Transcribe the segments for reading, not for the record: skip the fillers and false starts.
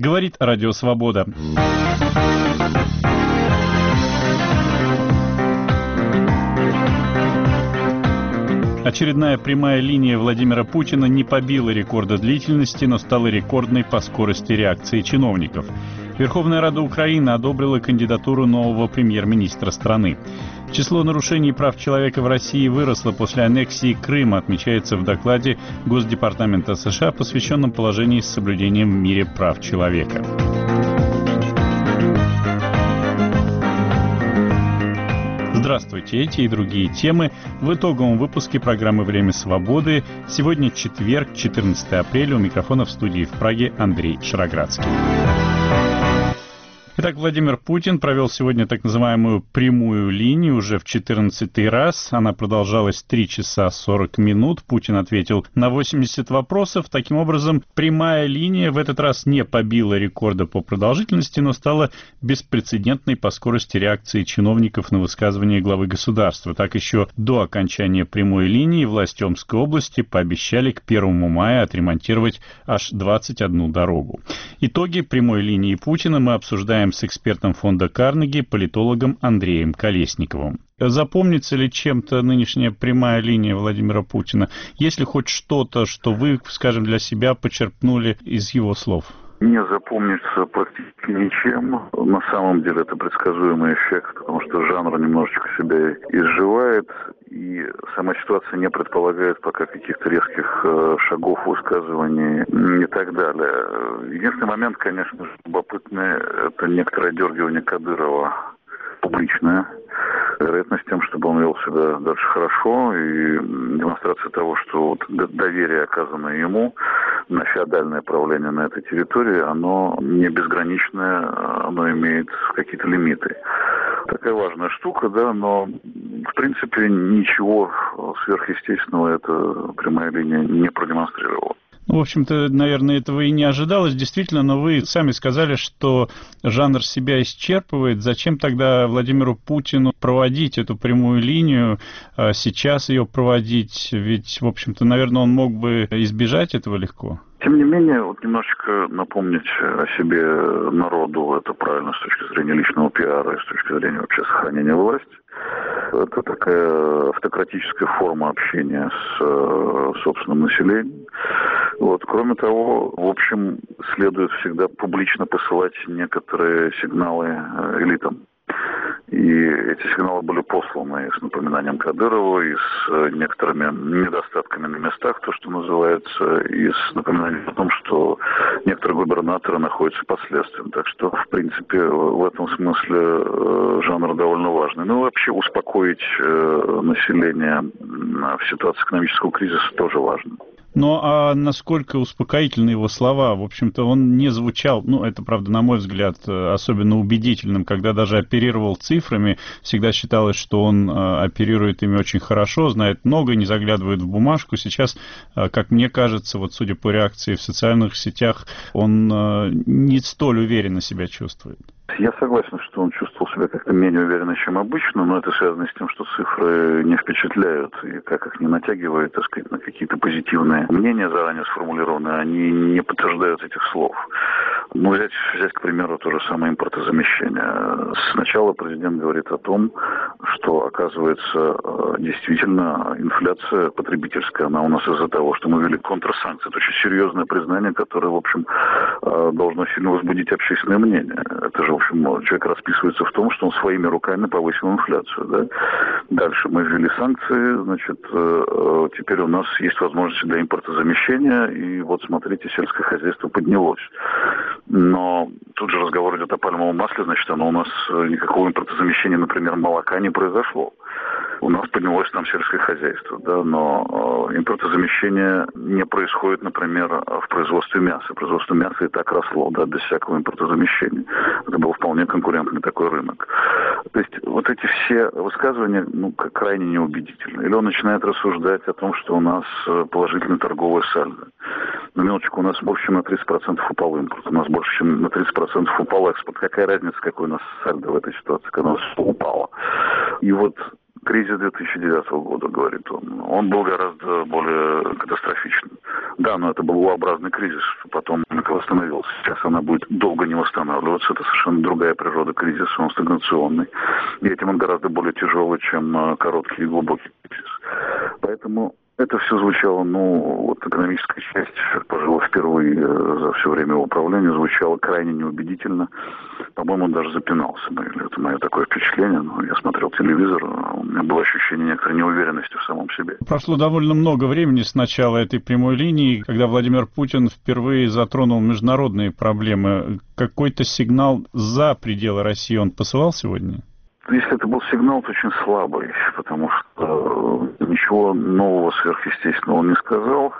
Говорит Радио Свобода. Очередная прямая линия Владимира Путина не побила рекорда длительности, но стала рекордной по скорости реакции чиновников. Верховная Рада Украины одобрила кандидатуру нового премьер-министра страны. Число нарушений прав человека в России выросло после аннексии Крыма, отмечается в докладе Госдепартамента США, посвященном положению с соблюдением в мире прав человека. Здравствуйте, эти и другие темы в итоговом выпуске программы «Время свободы». Сегодня четверг, 14 апреля. У микрофона в студии в Праге Андрей Шароградский. Итак, Владимир Путин провел сегодня так называемую прямую линию уже в 14-й раз. Она продолжалась 3 часа 40 минут. Путин ответил на 80 вопросов. Таким образом, прямая линия в этот раз не побила рекорда по продолжительности, но стала беспрецедентной по скорости реакции чиновников на высказывания главы государства. Так, еще до окончания прямой линии власти Омской области пообещали к 1 мая отремонтировать аж 21 дорогу. Итоги прямой линии Путина мы обсуждаем с экспертом фонда Карнеги, политологом Андреем Колесниковым. Запомнится ли чем-то нынешняя прямая линия Владимира Путина? Есть ли хоть что-то, что вы, скажем, для себя почерпнули из его слов? Не запомнится практически ничем. На самом деле это предсказуемый эффект, потому что жанр немножечко себя изживает, и сама ситуация не предполагает пока каких-то резких шагов, высказываний и так далее. Единственный момент, конечно, любопытный, это некоторое дергивание Кадырова публичное. Вероятность тем, чтобы он вел себя дальше хорошо, и демонстрация того, что вот доверие, оказанное ему на феодальное правление на этой территории, оно не безграничное, оно имеет какие-то лимиты. Такая важная штука, да, но в принципе ничего сверхъестественного эта прямая линия не продемонстрировала. В общем-то, наверное, этого и не ожидалось, действительно, но вы сами сказали, что жанр себя исчерпывает. Зачем тогда Владимиру Путину проводить эту прямую линию, сейчас ее проводить? Ведь, в общем-то, наверное, он мог бы избежать этого легко. Тем не менее, вот немножечко напомнить о себе народу, это правильно с точки зрения личного пиара и с точки зрения вообще сохранения власти. Это такая автократическая форма общения с собственным населением. Вот. Кроме того, в общем, следует всегда публично посылать некоторые сигналы элитам. И эти сигналы были посланы с напоминанием Кадырову, и с некоторыми недостатками на местах, то, что называется, и с напоминанием о том, что некоторые губернаторы находятся под следствием. Так что, в принципе, в этом смысле жанр довольно важный. Ну и вообще успокоить население в ситуации экономического кризиса тоже важно. Ну, а насколько успокоительны его слова? В общем-то, он не звучал, это, правда, на мой взгляд, особенно убедительным, когда даже оперировал цифрами. Всегда считалось, что он оперирует ими очень хорошо, знает много, не заглядывает в бумажку. Сейчас, как мне кажется, вот судя по реакции в социальных сетях, он не столь уверенно себя чувствует. Я согласен, что он чувствовал себя как-то менее уверенно, чем обычно, но это связано с тем, что цифры не впечатляют, и как их не натягивают, так сказать, на какие-то позитивные мнения заранее сформулированные, они не подтверждают этих слов. Взять, к примеру, то же самое импортозамещение. Сначала президент говорит о том, что, оказывается, действительно инфляция потребительская, она у нас из-за того, что мы ввели контрсанкции. Это очень серьезное признание, которое, в общем, должно сильно возбудить общественное мнение. Это же, в общем, человек расписывается в том, что он своими руками повысил инфляцию. Да? Дальше мы ввели санкции, значит, теперь у нас есть возможности для импортозамещения, и вот, смотрите, сельское хозяйство поднялось. Но тут же разговор идет о пальмовом масле, значит, оно у нас никакого импортозамещения, например, молока не произошло. У нас поднялось там сельское хозяйство, да, но импортозамещение не происходит, например, в производстве мяса. Производство мяса и так росло, да, без всякого импортозамещения. Это был вполне конкурентный такой рынок. То есть вот эти все высказывания, крайне неубедительны. Или он начинает рассуждать о том, что у нас положительное торговое сальдо. На минуточку, у нас больше, чем на 30% упал импорт. У нас больше, чем на 30% упал экспорт. Какая разница, какой у нас сальдо в этой ситуации, когда у нас упало? И вот кризис 2009 года, говорит он был гораздо более катастрофичным. Да, но это был U-образный кризис, потом восстановился. Сейчас она будет долго не восстанавливаться. Это совершенно другая природа кризиса, он стагнационный. И этим он гораздо более тяжелый, чем короткий и глубокий кризис. Поэтому это все звучало, экономическая часть, пожалуй, впервые за все время его управления звучало крайне неубедительно. По-моему, он даже запинался. Это мое такое впечатление. Я смотрел телевизор, у меня было ощущение некоторой неуверенности в самом себе. Прошло довольно много времени с начала этой прямой линии, когда Владимир Путин впервые затронул международные проблемы. Какой-то сигнал за пределы России он посылал сегодня? Если это был сигнал, то очень слабый, потому что ничего нового сверхъестественного он не сказал.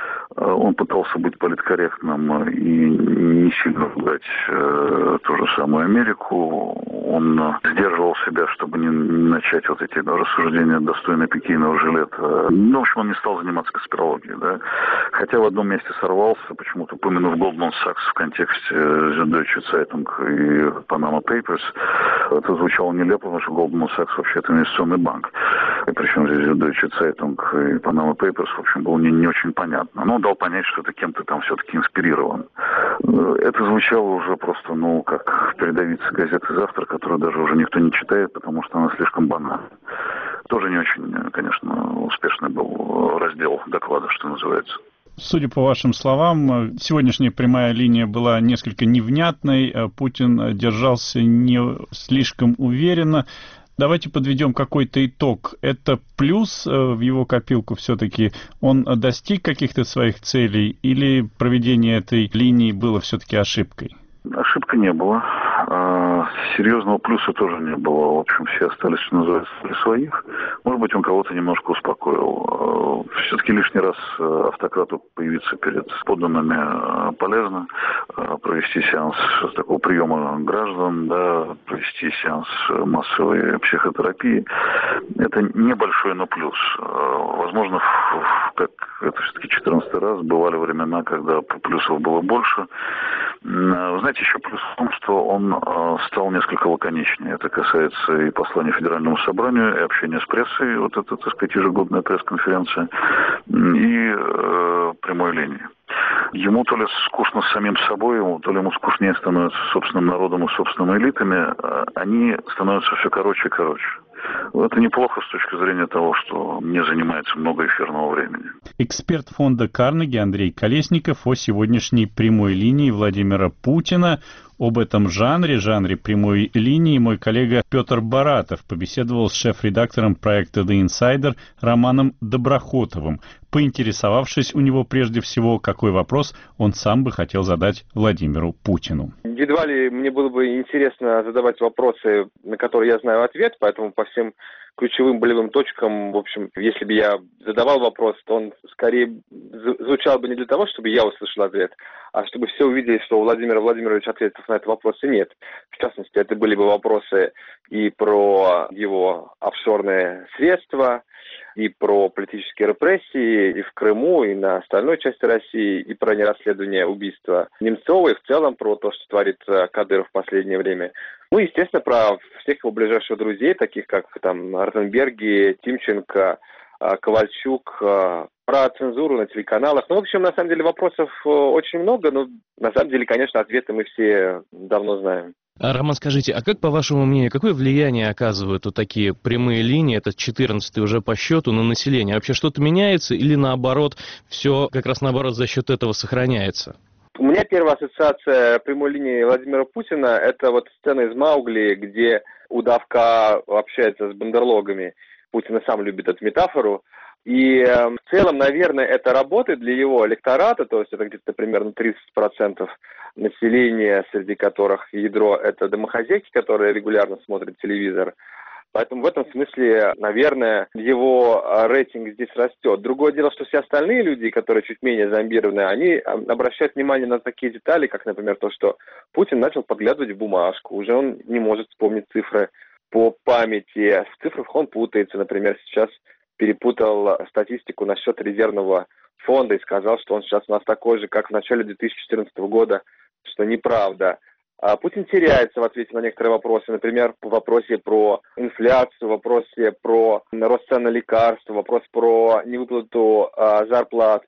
Он пытался быть политкорректным и не сильно ругать ту же самую Америку. Он сдерживал себя, чтобы не начать вот эти рассуждения достойно пикейного жилета. В общем, он не стал заниматься конспирологией. Да? Хотя в одном месте сорвался, почему-то упомянув Goldman Sachs в контексте Süddeutsche Zeitung и Panama Papers. Это звучало нелепо, потому что Goldman Sachs вообще-то инвестиционный банк. И причем здесь Süddeutsche Zeitung и Panama Papers, в общем, было не очень понятно. Но он дал понять, что это кем-то там все-таки инспирирован. Это звучало уже просто, как передовица газеты «Завтра», которую даже уже никто не читает, потому что она слишком банальна. Тоже не очень, конечно, успешный был раздел доклада, что называется. Судя по вашим словам, сегодняшняя прямая линия была несколько невнятной, Путин держался не слишком уверенно. Давайте подведем какой-то итог. Это плюс в его копилку все-таки? Он достиг каких-то своих целей или проведение этой линии было все-таки ошибкой? Ошибка не было. Серьезного плюса тоже не было. В общем, все остались, что называется, при своих. Может быть, он кого-то немножко успокоил. Все-таки лишний раз автократу появиться перед подданными полезно. Провести сеанс такого приема граждан, да, провести сеанс массовой психотерапии. Это небольшой, но плюс. Возможно, как это все-таки 14-й раз, бывали времена, когда плюсов было больше. Знаете, еще плюс в том, что он стал несколько лаконичнее. Это касается и послания Федеральному собранию, и общения с прессой, вот это, так сказать, ежегодная пресс-конференция, и прямой линии. Ему то ли скучно с самим собой, то ли ему скучнее становится собственным народом и собственными элитами, они становятся все короче и короче. Это неплохо с точки зрения того, что не занимается много эфирного времени. Эксперт фонда Карнеги Андрей Колесников о сегодняшней прямой линии Владимира Путина. Об этом жанре прямой линии мой коллега Петр Баратов побеседовал с шеф-редактором проекта The Insider Романом Доброхотовым, поинтересовавшись у него прежде всего, какой вопрос он сам бы хотел задать Владимиру Путину. Едва ли мне было бы интересно задавать вопросы, на которые я знаю ответ, поэтому по всем ключевым болевым точкам, в общем, если бы я задавал вопрос, то он скорее звучал бы не для того, чтобы я услышал ответ, а чтобы все увидели, что у Владимира Владимировича ответов на этот вопрос нет. В частности, это были бы вопросы и про его офшорные средства, и про политические репрессии и в Крыму, и на остальной части России, и про нерасследование убийства Немцова, и в целом про то, что творит Кадыров в последнее время. Естественно, про всех его ближайших друзей, таких как Ротенберги, Тимченко, Ковальчук, про цензуру на телеканалах. В общем, на самом деле вопросов очень много, но на самом деле, конечно, ответы мы все давно знаем. Роман, скажите, а как, по вашему мнению, какое влияние оказывают вот такие прямые линии, это 14-й уже по счету, на население? Вообще что-то меняется или наоборот, все как раз наоборот за счет этого сохраняется? У меня первая ассоциация прямой линии Владимира Путина – это вот сцена из «Маугли», где удавка общается с бандерлогами. Путин сам любит эту метафору. И в целом, наверное, это работает для его электората, то есть это где-то примерно 30% населения, среди которых ядро – это домохозяйки, которые регулярно смотрят телевизор. Поэтому в этом смысле, наверное, его рейтинг здесь растет. Другое дело, что все остальные люди, которые чуть менее зомбированы, они обращают внимание на такие детали, как, например, то, что Путин начал подглядывать в бумажку. Уже он не может вспомнить цифры по памяти. В цифрах он путается. Например, сейчас перепутал статистику насчет резервного фонда и сказал, что он сейчас у нас такой же, как в начале 2014 года, что неправда. Путин теряется в ответе на некоторые вопросы, например, в вопросе про инфляцию, в вопросе про рост цен на лекарства, вопрос про невыплату зарплат.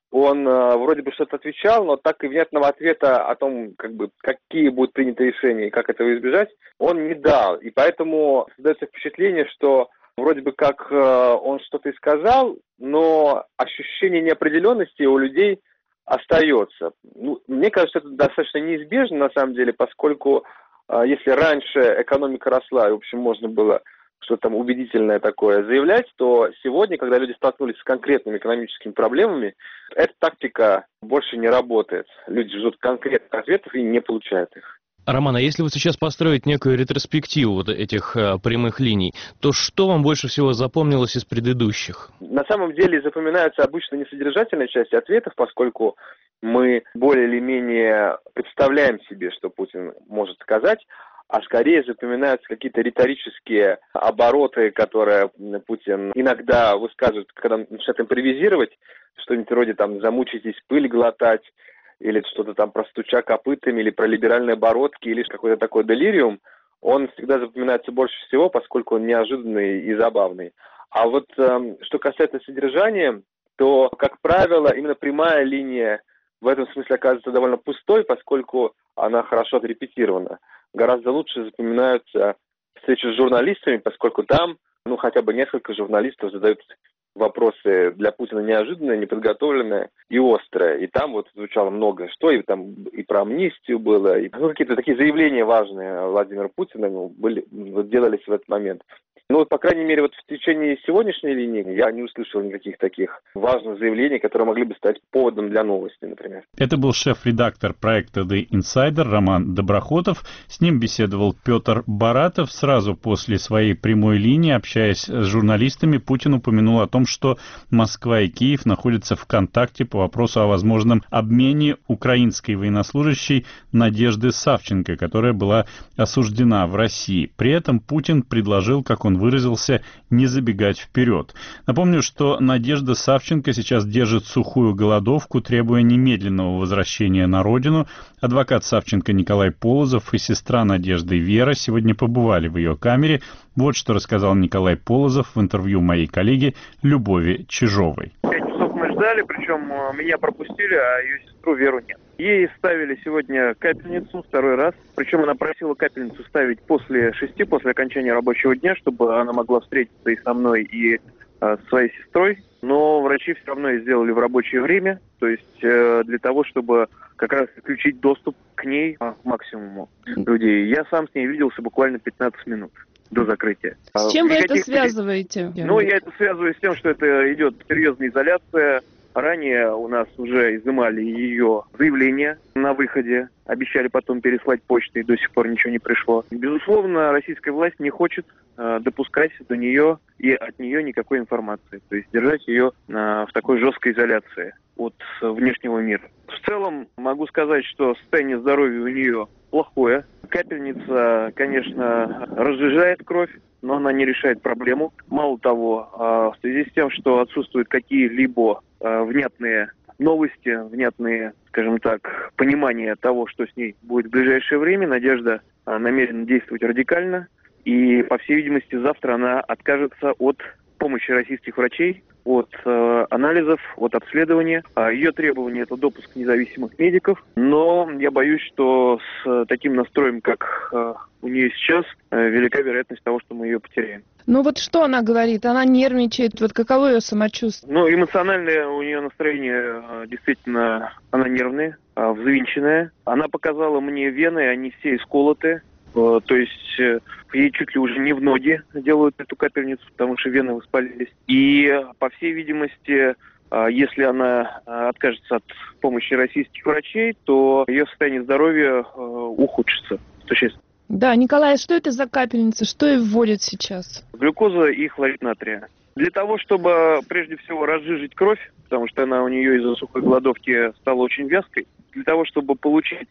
Он вроде бы что-то отвечал, но так и внятного ответа о том, какие будут приняты решения и как этого избежать, он не дал. И поэтому создается впечатление, что вроде бы как он что-то и сказал, но ощущение неопределенности у людей остается. Мне кажется, это достаточно неизбежно на самом деле, поскольку если раньше экономика росла, и, в общем, можно было что-то там убедительное такое заявлять, то сегодня, когда люди столкнулись с конкретными экономическими проблемами, эта тактика больше не работает. Люди ждут конкретных ответов и не получают их. Роман, а если вот сейчас построить некую ретроспективу вот этих прямых линий, то что вам больше всего запомнилось из предыдущих? На самом деле запоминаются обычно несодержательные части ответов, поскольку мы более или менее представляем себе, что Путин может сказать, а скорее запоминаются какие-то риторические обороты, которые Путин иногда высказывает, когда начинает импровизировать, что-нибудь вроде там «замучитесь пыль глотать», или что-то там про стуча копытами, или про либеральные оборотки, или какой-то такой делириум, он всегда запоминается больше всего, поскольку он неожиданный и забавный. А вот что касается содержания, то, как правило, именно прямая линия в этом смысле оказывается довольно пустой, поскольку она хорошо отрепетирована. Гораздо лучше запоминаются встречи с журналистами, поскольку там, хотя бы несколько журналистов задают вопросы для Путина неожиданные, неподготовленные и острые. И там вот звучало много что, и там и про амнистию было, и какие-то такие заявления важные Владимира Путина делались в этот момент. По крайней мере, вот в течение сегодняшней линии я не услышал никаких таких важных заявлений, которые могли бы стать поводом для новости, например. Это был шеф-редактор проекта The Insider Роман Доброхотов. С ним беседовал Петр Баратов. Сразу после своей прямой линии, общаясь с журналистами, Путин упомянул о том, что Москва и Киев находятся в контакте по вопросу о возможном обмене украинской военнослужащей Надежды Савченко, которая была осуждена в России. При этом Путин предложил, как он выразился, не забегать вперед. Напомню, что Надежда Савченко сейчас держит сухую голодовку, требуя немедленного возвращения на родину. Адвокат Савченко Николай Полозов и сестра Надежды Вера сегодня побывали в ее камере. Вот что рассказал Николай Полозов в интервью моей коллеги Любови Чижовой. 5 часов мы ждали, причем меня пропустили, а ее сестру Веру нет. Ей ставили сегодня капельницу второй раз. Причем она просила капельницу ставить после 6, после окончания рабочего дня, чтобы она могла встретиться и со мной, и с своей сестрой. Но врачи все равно ее сделали в рабочее время, то есть для того, чтобы как раз включить доступ к ней к максимуму людей. Я сам с ней виделся буквально 15 минут до закрытия. С чем вы это связываете? Я это связываю с тем, что это идет серьезная изоляция. Ранее у нас уже изымали ее заявление на выходе, обещали потом переслать почтой, до сих пор ничего не пришло. Безусловно, российская власть не хочет допускать до нее и от нее никакой информации, то есть держать ее в такой жесткой изоляции от внешнего мира. В целом могу сказать, что состояние здоровья у нее плохое. Капельница, конечно, разжижает кровь, но она не решает проблему. Мало того, в связи с тем, что отсутствуют какие-либо внятные новости, внятные, скажем так, понимания того, что с ней будет в ближайшее время, Надежда намерена действовать радикально. И, по всей видимости, завтра она откажется от помощи российских врачей, от анализов, от обследования. Ее требование – это допуск независимых медиков. Но я боюсь, что с таким настроем, как у нее сейчас, велика вероятность того, что мы ее потеряем. Вот что она говорит? Она нервничает. Каково ее самочувствие? Эмоциональное у нее настроение действительно, она нервная, взвинченная. Она показала мне вены, они все исколоты. То есть ей чуть ли уже не в ноги делают эту капельницу, потому что вены воспалились. И, по всей видимости, если она откажется от помощи российских врачей, то ее состояние здоровья ухудшится существенно. Да, Николай, что это за капельница? Что ей вводят сейчас? Глюкоза и хлорид натрия. Для того, чтобы, прежде всего, разжижить кровь, потому что она у нее из-за сухой голодовки стала очень вязкой, для того, чтобы получить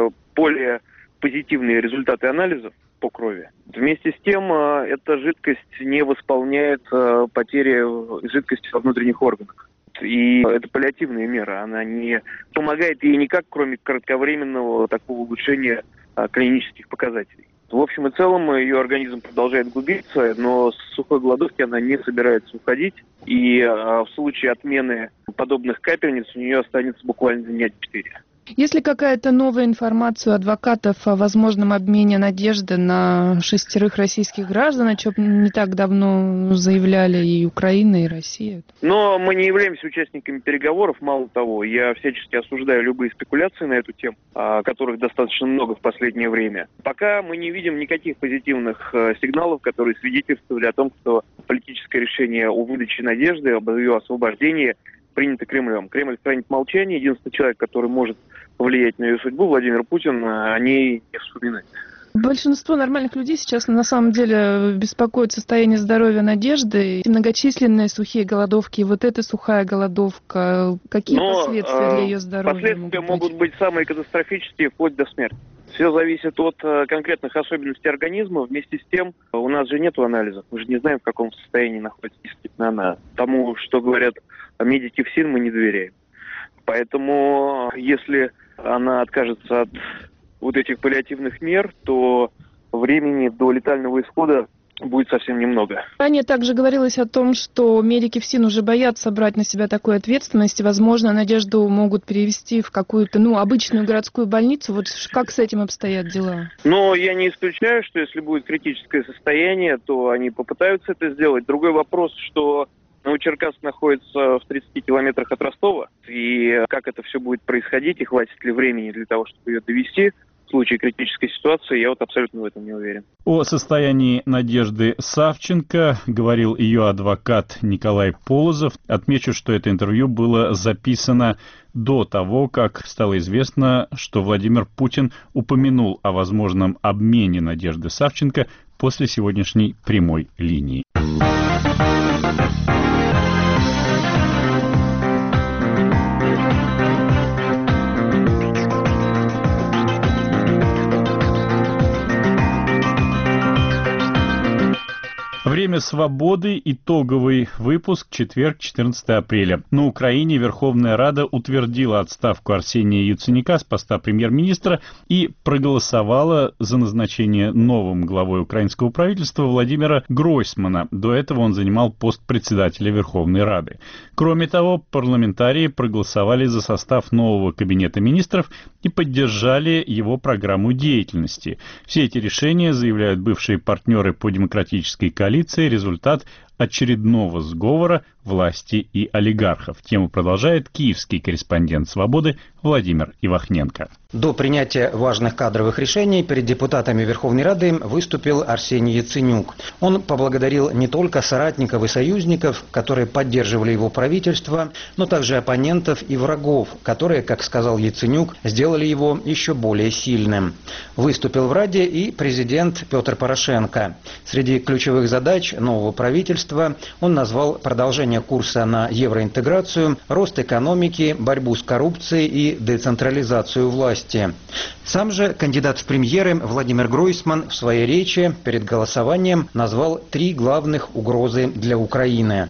более позитивные результаты анализов по крови. Вместе с тем, эта жидкость не восполняет потери жидкости во внутренних органах. И это паллиативная мера. Она не помогает ей никак, кроме кратковременного такого улучшения клинических показателей. В общем и целом ее организм продолжает губиться, но с сухой голодовки она не собирается уходить. И в случае отмены подобных капельниц у нее останется буквально дня 4. Есть ли какая-то новая информация у адвокатов о возможном обмене надежды на 6 российских граждан, о чем не так давно заявляли и Украина, и Россия? Но мы не являемся участниками переговоров, мало того, я всячески осуждаю любые спекуляции на эту тему, которых достаточно много в последнее время. Пока мы не видим никаких позитивных сигналов, которые свидетельствовали о том, что политическое решение о выдаче надежды, об ее освобождении принято Кремлем. Кремль хранит молчание. Единственный человек, который может повлиять на ее судьбу, Владимир Путин, о ней не вспоминает. Большинство нормальных людей сейчас на самом деле беспокоит состояние здоровья Надежды. И многочисленные сухие голодовки, и вот эта сухая голодовка. Какие последствия для ее здоровья? Последствия могут быть самые катастрофические, вплоть до смерти. Все зависит от конкретных особенностей организма. Вместе с тем, у нас же нет анализов. Мы же не знаем, в каком состоянии находится действительно она. Тому, что говорят медики ФСИН, мы не доверяем. Поэтому, если она откажется от вот этих паллиативных мер, то времени до летального исхода будет совсем немного. Ранее также говорилось о том, что медики ФСИН уже боятся брать на себя такую ответственность. Возможно, Надежду могут перевести в какую-то, обычную городскую больницу. Вот как с этим обстоят дела? Но я не исключаю, что если будет критическое состояние, то они попытаются это сделать. Другой вопрос, что Новочеркасск находится в 30 километрах от Ростова. И как это все будет происходить, и хватит ли времени для того, чтобы ее довести в случае критической ситуации, я абсолютно в этом не уверен. О состоянии Надежды Савченко говорил ее адвокат Николай Полозов. Отмечу, что это интервью было записано до того, как стало известно, что Владимир Путин упомянул о возможном обмене Надежды Савченко после сегодняшней прямой линии. Время свободы. Итоговый выпуск. Четверг, 14 апреля. На Украине Верховная Рада утвердила отставку Арсения Яценюка с поста премьер-министра и проголосовала за назначение новым главой украинского правительства Владимира Гройсмана. До этого он занимал пост председателя Верховной Рады. Кроме того, парламентарии проголосовали за состав нового кабинета министров и поддержали его программу деятельности. Все эти решения, заявляют бывшие партнеры по демократической коалиции, результат очередного сговора власти и олигархов. Тему продолжает киевский корреспондент «Свободы» Владимир Ивахненко. До принятия важных кадровых решений перед депутатами Верховной Рады выступил Арсений Яценюк. Он поблагодарил не только соратников и союзников, которые поддерживали его правительство, но также оппонентов и врагов, которые, как сказал Яценюк, сделали его еще более сильным. Выступил в Раде и президент Петр Порошенко. Среди ключевых задач нового правительства он назвал продолжение курса на евроинтеграцию, рост экономики, борьбу с коррупцией и децентрализацию власти. Сам же кандидат в премьеры Владимир Гройсман в своей речи перед голосованием назвал 3 главных угрозы для Украины.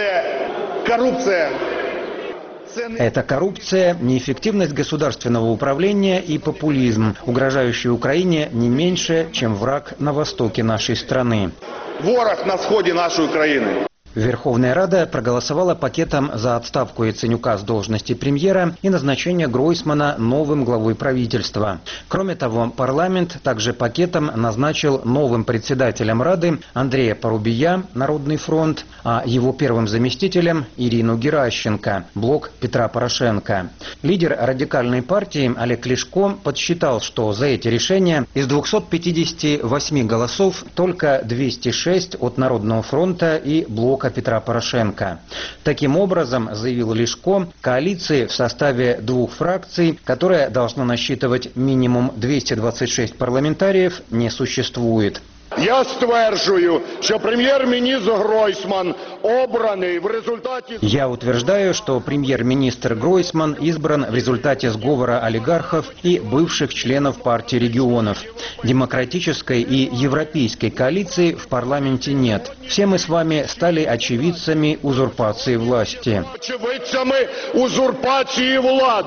Это коррупция, неэффективность государственного управления и популизм, угрожающий Украине не меньше, чем враг на востоке нашей страны. Ворог на сходе нашей Украины. Верховная Рада проголосовала пакетом за отставку Яценюка с должности премьера и назначение Гройсмана новым главой правительства. Кроме того, парламент также пакетом назначил новым председателем Рады Андрея Порубия, Народный фронт, а его первым заместителем Ирину Геращенко, блок Петра Порошенко. Лидер радикальной партии Олег Ляшко подсчитал, что за эти решения из 258 голосов только 206 от Народного фронта и блока Петра Порошенко. Таким образом, заявил Ляшко, коалиции в составе 2 фракций, которая должна насчитывать минимум 226 парламентариев, не существует. Я стверджую, що прем'єр-міністр Гройсман обраний в результате... Я утверждаю, что премьер-министр Гройсман избран в результате сговора олигархов и бывших членов партии регионов. Демократической и европейской коалиции в парламенте нет. Все мы с вами стали очевидцами узурпации власти. Очевидцами узурпации власти.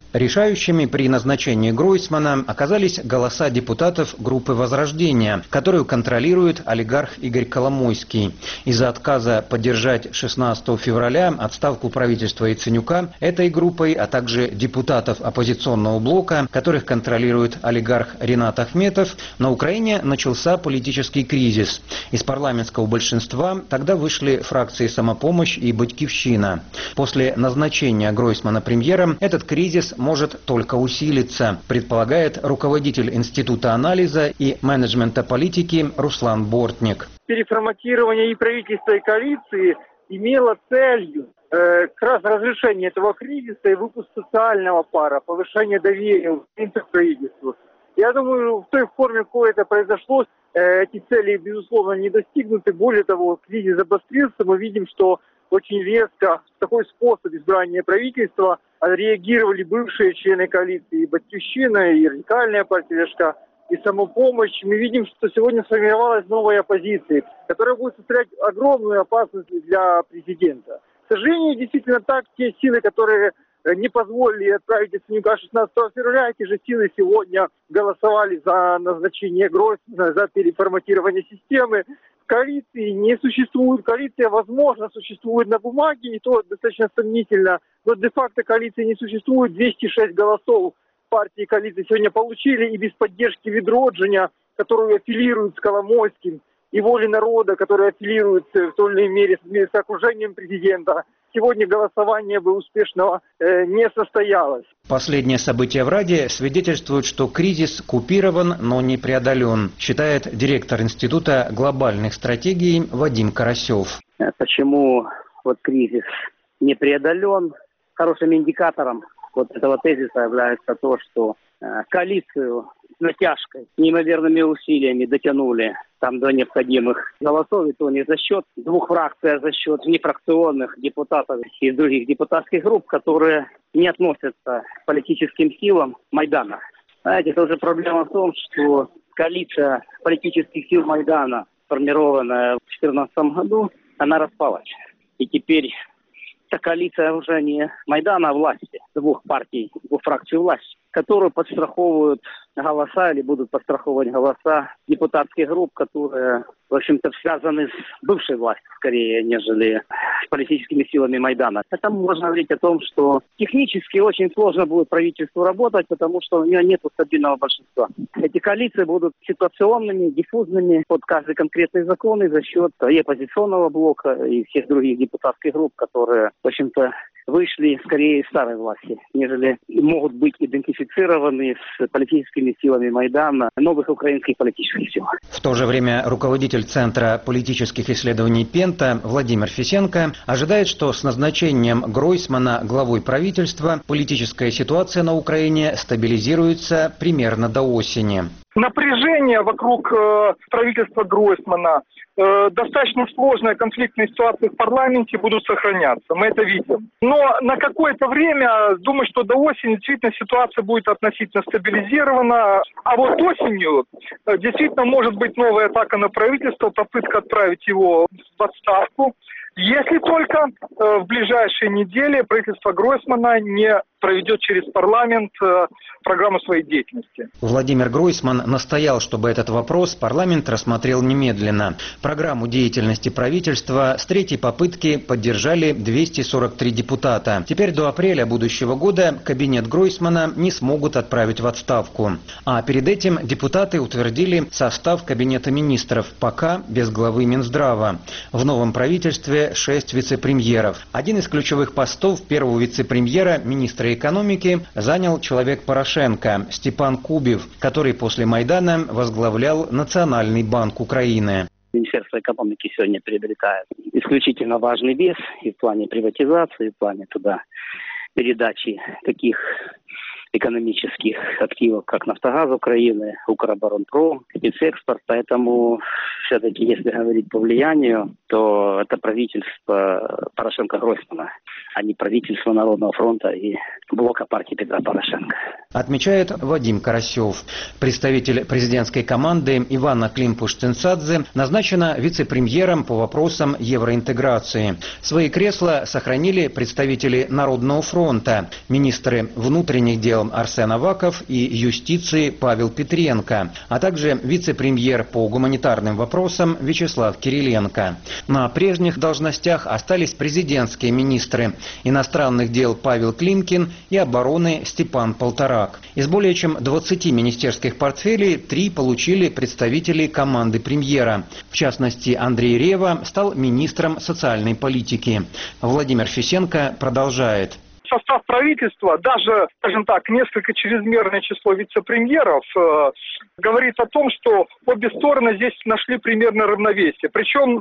Решающими при назначении Гройсмана оказались голоса депутатов группы «Возрождение», которую контролирует олигарх Игорь Коломойский. Из-за отказа поддержать 16 февраля отставку правительства Яценюка этой группой, а также депутатов оппозиционного блока, которых контролирует олигарх Ринат Ахметов, на Украине начался политический кризис. Из парламентского большинства тогда вышли фракции «Самопомощь» и «Батькивщина». После назначения Гройсмана премьером этот кризис может только усилиться, предполагает руководитель Института анализа и менеджмента политики Руслан Бортник. Переформатирование и правительства, и коалиции имело целью как раз разрешение этого кризиса и выпуск социального пара, повышение доверия к правительству. Я думаю, в той форме, в какой это произошло, эти цели, безусловно, не достигнуты. Более того, кризис обострился. Мы видим, что очень резко в такой способ избрания правительства реагировали бывшие члены коалиции, и «Батькивщина», и радикальная партия Ляшка, и «Самопомощь». Мы видим, что сегодня сформировалась новая оппозиция, которая будет составлять огромную опасность для президента. К сожалению, действительно так, те силы, которые не позволили отправить Яценюка 16 февраля, эти же силы сегодня голосовали за назначение Гройсмана, за переформатирование системы. Коалиции не существует. Коалиция, возможно, существует на бумаге, и то достаточно сомнительно. Но де-факто коалиции не существует. 206 голосов партии коалиции сегодня получили, и без поддержки Відродження, которую аффилируют с Коломойским, и «Воли народа», которая аффилирует в той или иной мере с окружением президента, сегодня голосование бы успешного не состоялось. Последние события в Раде свидетельствуют, что кризис купирован, но не преодолен, считает директор Института глобальных стратегий Вадим Карасев. Почему кризис не преодолен? Хорошим индикатором этого тезиса является то, что коалицию с натяжкой, неимоверными усилиями дотянули до необходимых голосов, и то не за счет двух фракций, а за счет нефракционных депутатов из других депутатских групп, которые не относятся к политическим силам Майдана. Знаете, это уже проблема в том, что коалиция политических сил Майдана, сформированная в 2014 году, она распалась. И теперь эта коалиция уже не Майдана, а власти, двух партий, двух фракций власти, которые подстраховывают голоса или будут подстраховывать голоса депутатских групп, которые, в общем-то, связаны с бывшей властью, скорее, нежели с политическими силами Майдана. Это можно говорить о том, что технически очень сложно будет правительству работать, потому что у него нет стабильного большинства. Эти коалиции будут ситуационными, диффузными под каждый конкретный закон и за счет и оппозиционного блока, и всех других депутатских групп, которые, в общем-то, вышли скорее из старой власти, нежели могут быть идентифицированы с политическими силами Майдана, новых украинских политических сил. В то же время руководитель Центра политических исследований Пента Владимир Фисенко ожидает, что с назначением Гройсмана главой правительства политическая ситуация на Украине стабилизируется примерно до осени. Напряжение вокруг правительства Гройсмана, достаточно сложная конфликтная ситуация в парламенте будут сохраняться. Мы это видим. Но на какое-то время, думаю, что до осени действительно ситуация будет относительно стабилизирована. А вот осенью действительно может быть новая атака на правительство, попытка отправить его в отставку. Если только в ближайшие недели правительство Гройсмана не проведет через парламент программу своей деятельности. Владимир Гройсман настоял, чтобы этот вопрос парламент рассмотрел немедленно. Программу деятельности правительства с третьей попытки поддержали 243 депутата. Теперь до апреля будущего года кабинет Гройсмана не смогут отправить в отставку. А перед этим депутаты утвердили состав кабинета министров, пока без главы Минздрава. В новом правительстве 6 вице-премьеров. Один из ключевых постов первого вице-премьера, министра экономики, занял человек Порошенко, Степан Кубев, который после Майдана возглавлял Национальный банк Украины. Министерство экономики сегодня приобретает исключительно важный вес и в плане приватизации, и в плане туда передачи таких экономических активов, как «Нафтогаз Украины», «Укроборонпром», «Спецэкспорт». Поэтому все-таки, если говорить по влиянию, то это правительство Порошенко-Гройсмана, а не правительство Народного фронта и блока партии Петра Порошенко. Отмечает Вадим Карасев. Представитель президентской команды Ивана Климпуш-Цинцадзе назначена вице-премьером по вопросам евроинтеграции. Свои кресла сохранили представители Народного фронта, министры внутренних дел Арсен Аваков и юстиции Павел Петренко, а также вице-премьер по гуманитарным вопросам Вячеслав Кириленко. На прежних должностях остались президентские министры иностранных дел Павел Климкин и обороны Степан Полторак. Из более чем 20 министерских портфелей 3 получили представители команды премьера. В частности, Андрей Рева стал министром социальной политики. Владимир Фисенко продолжает. Состав правительства, даже, скажем так, несколько чрезмерное число вице-премьеров, говорит о том, что обе стороны здесь нашли примерно равновесие. Причем,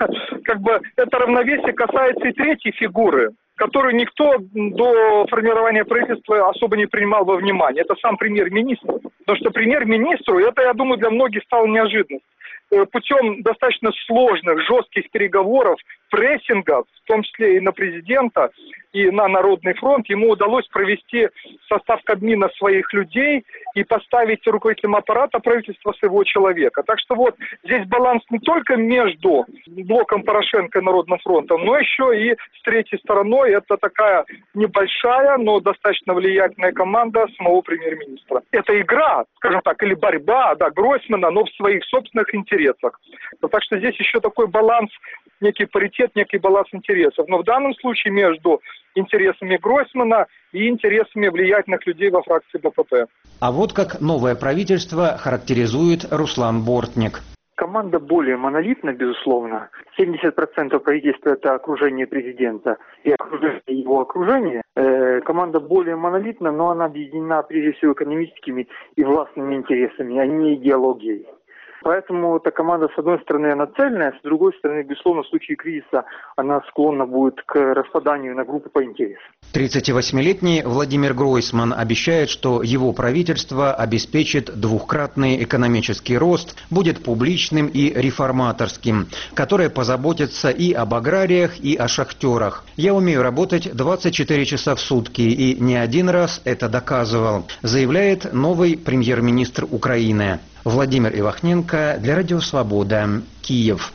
это равновесие касается и третьей фигуры, которую никто до формирования правительства особо не принимал во внимание. Это сам премьер-министр. Потому что премьер-министру, это, я думаю, для многих стало неожиданностью. Путем достаточно сложных, жестких переговоров, прессингов, в том числе и на президента, и на Народный фронт, ему удалось провести состав Кабмина своих людей и поставить руководителем аппарата правительства своего человека. Так что вот здесь баланс не только между блоком Порошенко и Народным фронтом, но еще и с третьей стороной. Это такая небольшая, но достаточно влиятельная команда самого премьер-министра. Это игра, скажем так, или борьба, Гройсмана, но в своих собственных интересах. Так что здесь еще такой баланс, некий паритет, некий баланс интересов. Но в данном случае между интересами Гройсмана и интересами влиятельных людей во фракции БПП. А вот как новое правительство характеризует Руслан Бортник. Команда более монолитна, безусловно. 70% правительства – это окружение президента и окружение его окружения. Команда более монолитна, но она объединена прежде всего экономическими и властными интересами, а не идеологией. Поэтому эта команда, с одной стороны, она цельная, с другой стороны, безусловно, в случае кризиса она склонна будет к распаданию на группы по интересам. 38-летний Владимир Гройсман обещает, что его правительство обеспечит двукратный экономический рост, будет публичным и реформаторским, которое позаботится и об аграриях, и о шахтерах. «Я умею работать 24 часа в сутки и не один раз это доказывал», заявляет новый премьер-министр Украины. Владимир Ивахненко для Радио Свобода, Киев.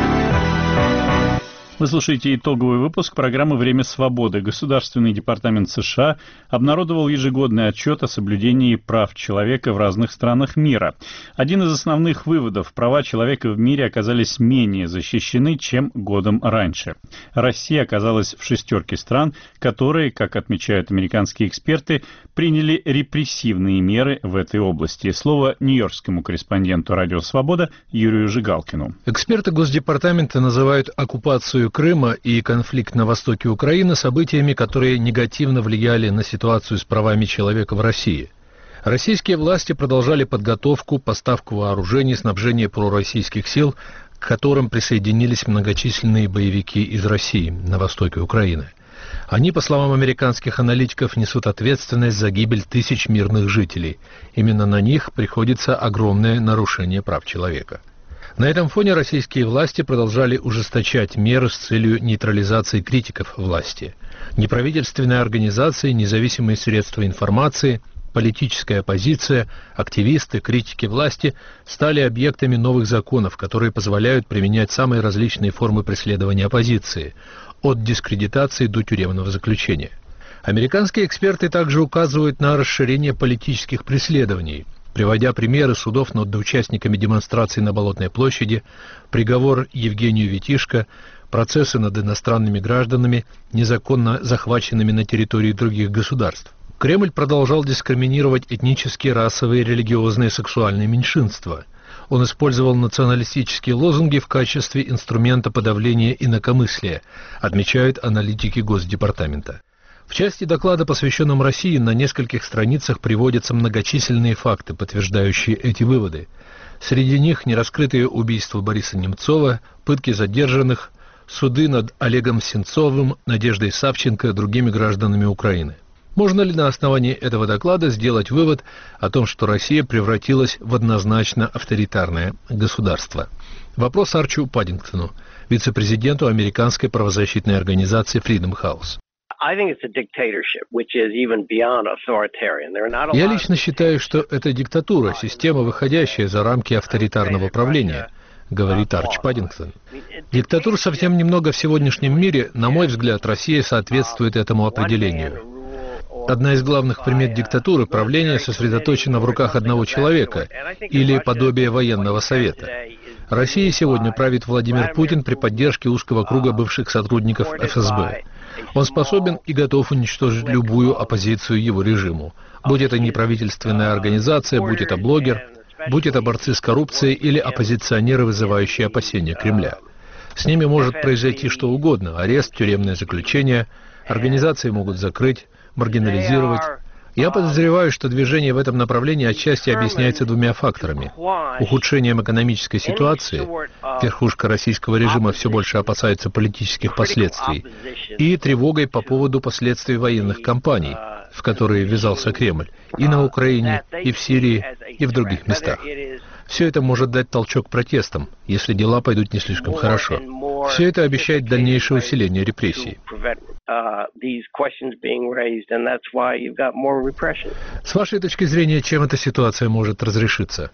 Вы слушаете итоговый выпуск программы «Время свободы». Государственный департамент США обнародовал ежегодный отчет о соблюдении прав человека в разных странах мира. Один из основных выводов – права человека в мире оказались менее защищены, чем годом раньше. Россия оказалась в шестерке стран, которые, как отмечают американские эксперты, приняли репрессивные меры в этой области. Слово нью-йоркскому корреспонденту «Радио Свобода» Юрию Жигалкину. Эксперты Госдепартамента называют оккупацию Крыма и конфликт на востоке Украины событиями, которые негативно влияли на ситуацию с правами человека в России. Российские власти продолжали подготовку, поставку вооружений, снабжение пророссийских сил, к которым присоединились многочисленные боевики из России на востоке Украины. Они, по словам американских аналитиков, несут ответственность за гибель тысяч мирных жителей. Именно на них приходится огромное нарушение прав человека. На этом фоне российские власти продолжали ужесточать меры с целью нейтрализации критиков власти. Неправительственные организации, независимые средства информации, политическая оппозиция, активисты, критики власти стали объектами новых законов, которые позволяют применять самые различные формы преследования оппозиции, от дискредитации до тюремного заключения. Американские эксперты также указывают на расширение политических преследований, приводя примеры судов над участниками демонстраций на Болотной площади, приговор Евгению Витишко, процессы над иностранными гражданами, незаконно захваченными на территории других государств. Кремль продолжал дискриминировать этнические, расовые, религиозные и сексуальные меньшинства. Он использовал националистические лозунги в качестве инструмента подавления инакомыслия, отмечают аналитики Госдепартамента. В части доклада, посвященном России, на нескольких страницах приводятся многочисленные факты, подтверждающие эти выводы. Среди них нераскрытые убийства Бориса Немцова, пытки задержанных, суды над Олегом Сенцовым, Надеждой Савченко и другими гражданами Украины. Можно ли на основании этого доклада сделать вывод о том, что Россия превратилась в однозначно авторитарное государство? Вопрос Арчу Паддингтону, вице-президенту американской правозащитной организации Freedom House. Я лично считаю, что это диктатура, система, выходящая за рамки авторитарного правления, говорит Арч Паддингтон. Диктатур совсем немного в сегодняшнем мире, на мой взгляд, Россия соответствует этому определению. Одна из главных примет диктатуры – правление сосредоточено в руках одного человека или подобие военного совета. Россией сегодня правит Владимир Путин при поддержке узкого круга бывших сотрудников ФСБ. Он способен и готов уничтожить любую оппозицию его режиму, будь это неправительственная организация, будь это блогер, будь это борцы с коррупцией или оппозиционеры, вызывающие опасения Кремля. С ними может произойти что угодно – арест, тюремное заключение, организации могут закрыть, маргинализировать. Я подозреваю, что движение в этом направлении отчасти объясняется двумя факторами. Ухудшением экономической ситуации, верхушка российского режима все больше опасается политических последствий, и тревогой по поводу последствий военных кампаний, в которые ввязался Кремль, и на Украине, и в Сирии, и в других местах. Все это может дать толчок протестам, если дела пойдут не слишком хорошо. Все это обещает дальнейшее усиление репрессий. С вашей точки зрения, чем эта ситуация может разрешиться?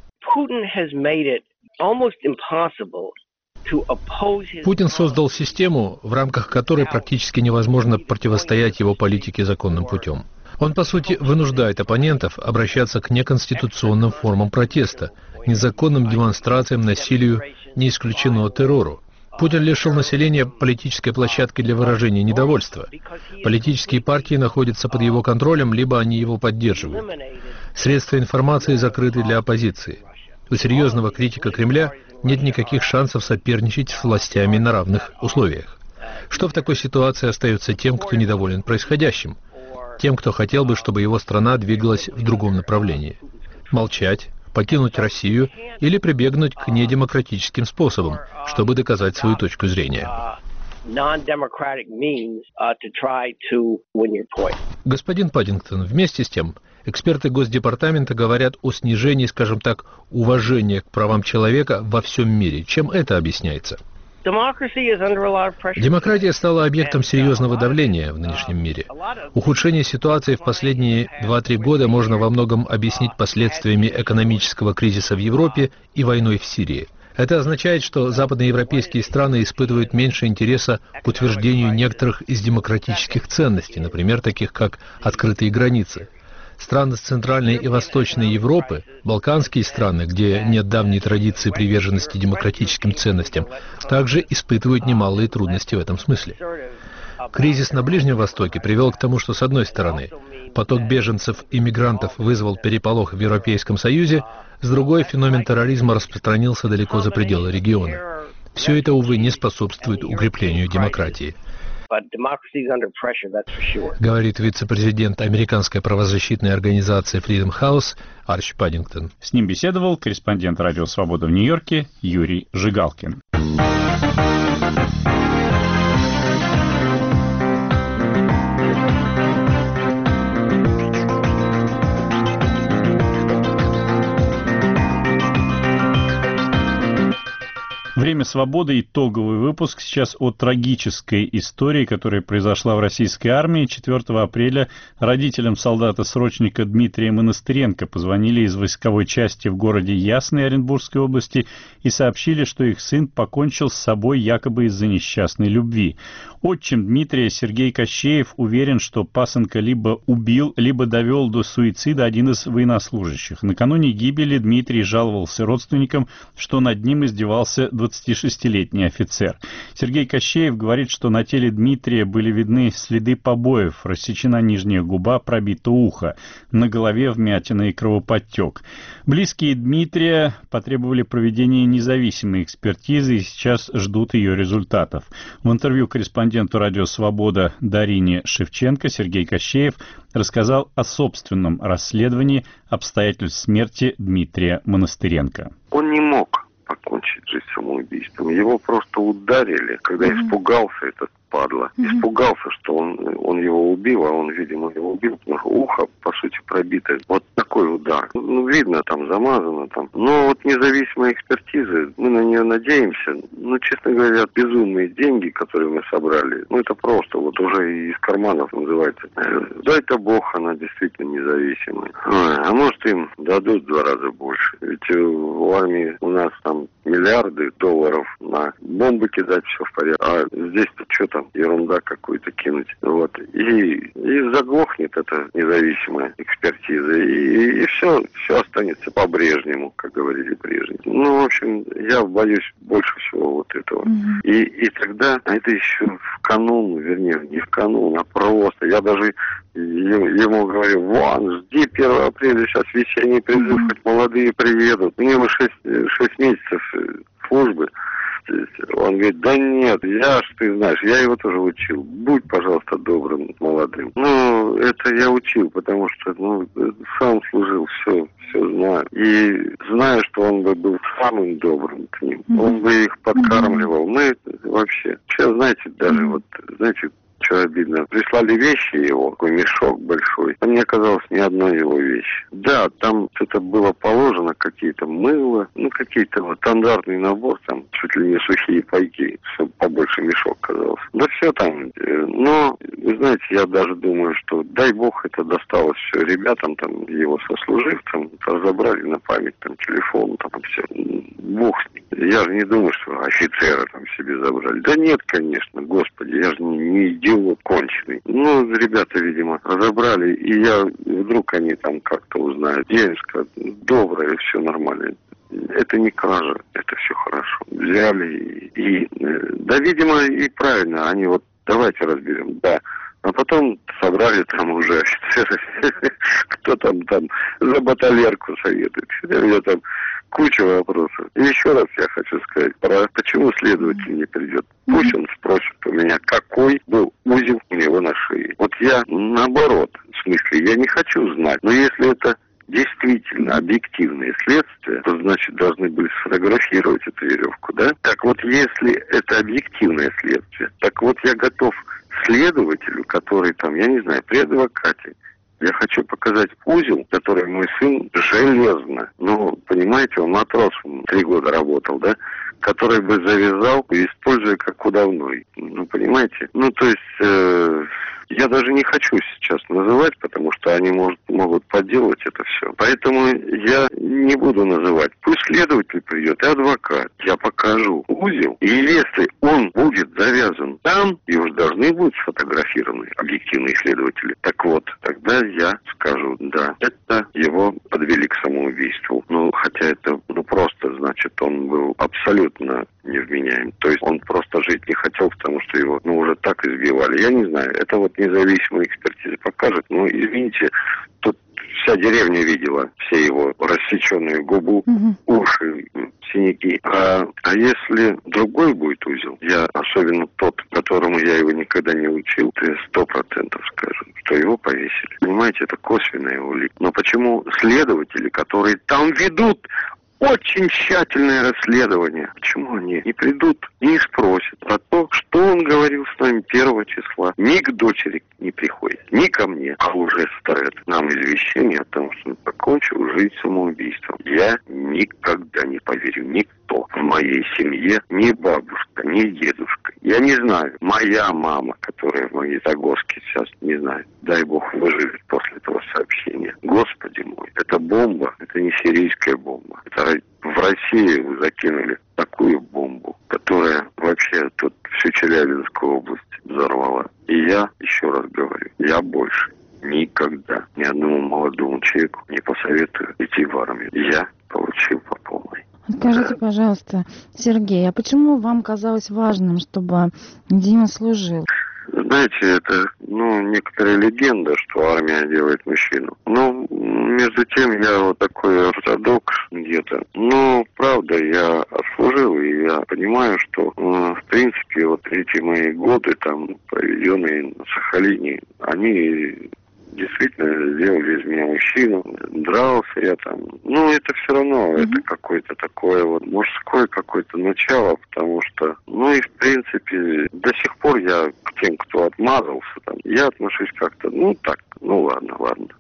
Путин создал систему, в рамках которой практически невозможно противостоять его политике законным путем. Он, по сути, вынуждает оппонентов обращаться к неконституционным формам протеста, незаконным демонстрациям, насилию, не исключено террору. Путин лишил населения политической площадки для выражения недовольства. Политические партии находятся под его контролем, либо они его поддерживают. Средства информации закрыты для оппозиции. У серьезного критика Кремля нет никаких шансов соперничать с властями на равных условиях. Что в такой ситуации остается тем, кто недоволен происходящим? Тем, кто хотел бы, чтобы его страна двигалась в другом направлении? Молчать, покинуть Россию или прибегнуть к недемократическим способам, чтобы доказать свою точку зрения. Господин Паддингтон, вместе с тем, эксперты Госдепартамента говорят о снижении, скажем так, уважения к правам человека во всем мире. Чем это объясняется? Демократия стала объектом серьезного давления в нынешнем мире. Ухудшение ситуации в последние 2-3 года можно во многом объяснить последствиями экономического кризиса в Европе и войной в Сирии. Это означает, что западноевропейские страны испытывают меньше интереса к утверждению некоторых из демократических ценностей, например, таких как открытые границы. Страны Центральной и Восточной Европы, балканские страны, где нет давней традиции приверженности демократическим ценностям, также испытывают немалые трудности в этом смысле. Кризис на Ближнем Востоке привел к тому, что, с одной стороны, поток беженцев и мигрантов вызвал переполох в Европейском Союзе, с другой, феномен терроризма распространился далеко за пределы региона. Все это, увы, не способствует укреплению демократии. Говорит вице-президент американской правозащитной организации Freedom House Арч Паддингтон. С ним беседовал корреспондент Радио Свобода в Нью-Йорке Юрий Жигалкин. «Время свободы», итоговый выпуск сейчас о трагической истории, которая произошла в российской армии. 4 апреля родителям солдата-срочника Дмитрия Монастыренко позвонили из войсковой части в городе Ясной Оренбургской области и сообщили, что их сын покончил с собой якобы из-за несчастной любви. Отчим Дмитрия, Сергей Кощеев, уверен, что пасынка либо убил, либо довел до суицида один из военнослужащих. Накануне гибели Дмитрий жаловался родственникам, что над ним издевался 26-летний офицер. Сергей Кощеев говорит, что на теле Дмитрия были видны следы побоев, рассечена нижняя губа, пробито ухо, на голове вмятина и кровоподтек. Близкие Дмитрия потребовали проведения независимой экспертизы и сейчас ждут ее результатов. В интервью корреспонденту «Радио Свобода» Дарине Шевченко Сергей Кощеев рассказал о собственном расследовании обстоятельств смерти Дмитрия Монастыренко. Он не мог покончить жизнь самоубийством. Его просто ударили, когда испугался этот падла. Испугался, что он его убил, а он, видимо, его убил, потому что ухо, по сути, пробито. Вот такой удар. Ну, видно, там замазано. Там. Но вот независимая экспертиза, мы на нее надеемся. Ну, честно говоря, безумные деньги, которые мы собрали, ну, это просто вот уже из карманов называется. Дай-то Бог, она действительно независимая. А может, им дадут в 2 раза больше. Ведь в армии у нас там миллиарды долларов на бомбы кидать, все в порядке. А здесь-то что там, ерунда какую-то кинуть. Вот. И заглохнет эта независимая экспертиза. И все останется по-прежнему, как говорили прежде. Ну, в общем, я боюсь больше всего вот этого. И тогда, а это еще в канун, вернее, не в канун, а просто. Я даже ему говорю, вон, жди 1 апреля, сейчас весенний призыв, хоть молодые приедут. Мне уже 6 месяцев службы. Он говорит, да нет, ты знаешь, я его тоже учил. Будь, пожалуйста, добрым, молодым. Ну, это я учил, потому что, сам служил, все знаю. И знаю, что он бы был самым добрым к ним. Он бы их подкармливал. Мы вообще, сейчас, знаете, что обидно. Прислали вещи его, такой мешок большой. Там не оказалось ни одной его вещи. Да, там что-то было положено, какие-то мыло, какие-то вот стандартный набор, там чуть ли не сухие пайки, чтобы побольше мешок казалось. Да все там. Но, вы знаете, я даже думаю, что дай бог это досталось все ребятам, там, его сослуживцам, разобрали на память, там, телефон, там, все. Бог с ним. Я же не думаю, что офицеры там себе забрали. Да нет, конечно, господи, я же не идиот конченый. Ну, ребята, видимо, разобрали, и вдруг они там как-то узнают. Я им скажу, доброе, все нормально. Это не кража, это все хорошо. Взяли да, видимо, и правильно, они вот давайте разберем, да. А потом собрали там уже офицеры, кто там за баталерку советует. У меня там куча вопросов. И еще раз я хочу сказать, почему следователь не придет. Пусть он спросит у меня, какой был узел у него на шее. Вот я наоборот, в смысле, я не хочу знать. Но если это действительно объективные следствия, то, значит, должны были сфотографировать эту веревку, да? Так вот, если это объективное следствие, так вот я готов следователю, который там, я не знаю, при адвокате, я хочу показать узел, который мой сын железно, понимаете, он матросом 3 года работал, да, который бы завязал, используя как удавной. Понимаете? То есть, я даже не хочу сейчас называть, потому что они могут подделать это все. Поэтому я не буду называть. Пусть следователь придет и адвокат. Я покажу узел. И если он будет завязан там, и уж должны быть сфотографированы объективные следователи, так вот, тогда я скажу, да, это его подвели к самоубийству. Хотя это просто, значит, он был абсолютно невменяем. То есть он просто жить не хотел, потому что его, уже так избивали. Я не знаю, это вот независимая экспертиза покажет. Извините, тут вся деревня видела все его рассеченную губу, уши, синяки. А если другой будет узел, особенно тот, которому я его никогда не учил, то 100% скажу, что его повесили. Понимаете, это косвенная улика. Но почему следователи, которые там ведут очень тщательное расследование, почему они не придут и не спросят про то, что он говорил с нами 1 числа? Ни к дочери не приходит, ни ко мне, а уже ставят нам извещение о том, что он покончил жизнь самоубийством. Я никогда не поверю, никто в моей семье, ни бабушка, ни дедушка. Я не знаю, моя мама, которая в Магнитогорске сейчас, не знаю, дай бог выживет после этого сообщения. Господи мой, это бомба, это не сирийская бомба. Это в России вы закинули такую бомбу, которая вообще тут всю Челябинскую область взорвала. И я, еще раз говорю, я больше никогда ни одному молодому человеку не посоветую идти в армию. Я получил по полной. Скажите, пожалуйста, Сергей, а почему вам казалось важным, чтобы Дима служил? Знаете, это, некоторая легенда, что армия делает мужчину. Между тем, я вот такой ортодокс где-то. Правда, я отслужил, и я понимаю, что, в принципе, вот эти мои годы, там, проведенные на Сахалине, они действительно сделали из меня мужчину. Дрался я там. Ну, это все равно, это какое-то такое вот мужское какое-то начало, потому что, ну и в принципе, до сих пор я к тем, кто отмазался, там, я отношусь как-то, ну так, ну ладно.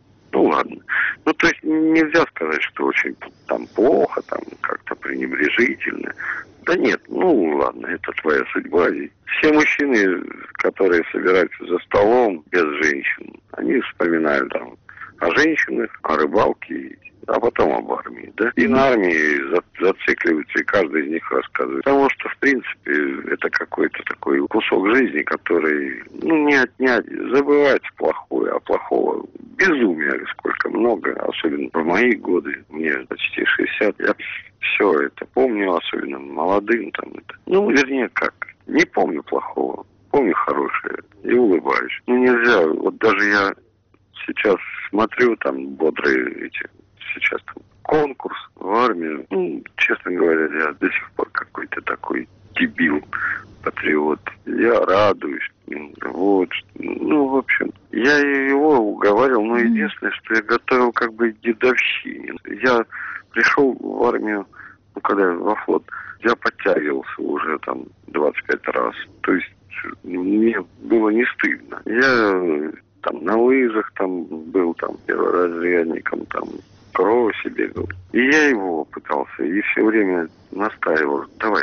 Ну, то есть нельзя сказать, что очень там плохо, там как-то пренебрежительно. Да нет, ну ладно, это твоя судьба. И все мужчины, которые собираются за столом без женщин, они вспоминают там о женщинах, о рыбалке, а потом об армии, да? И на армии зацикливаются, и каждый из них рассказывает. Потому что, в принципе, это какой-то такой кусок жизни, который, ну, не отнять, забывать плохое, а плохого безумия сколько много, особенно в мои годы, мне почти 60, я все это помню, особенно молодым там это. Ну, вернее, как, не помню плохого, помню хорошее и улыбаюсь. Ну, нельзя, вот даже я сейчас смотрю там бодрые эти, сейчас там конкурс в армию. Ну, честно говоря, я до сих пор какой-то такой дебил, патриот. Я радуюсь. Вот. Ну, в общем, я его уговаривал, но единственное, что я готовил как бы к дедовщине. Я пришел в армию, ну, когда во флот, я подтягивался уже там 25 раз. То есть мне было не стыдно. Я там на лыжах там был там перворазрядником, там кроссе бегал. И я его пытался, и все время настаивал, давай,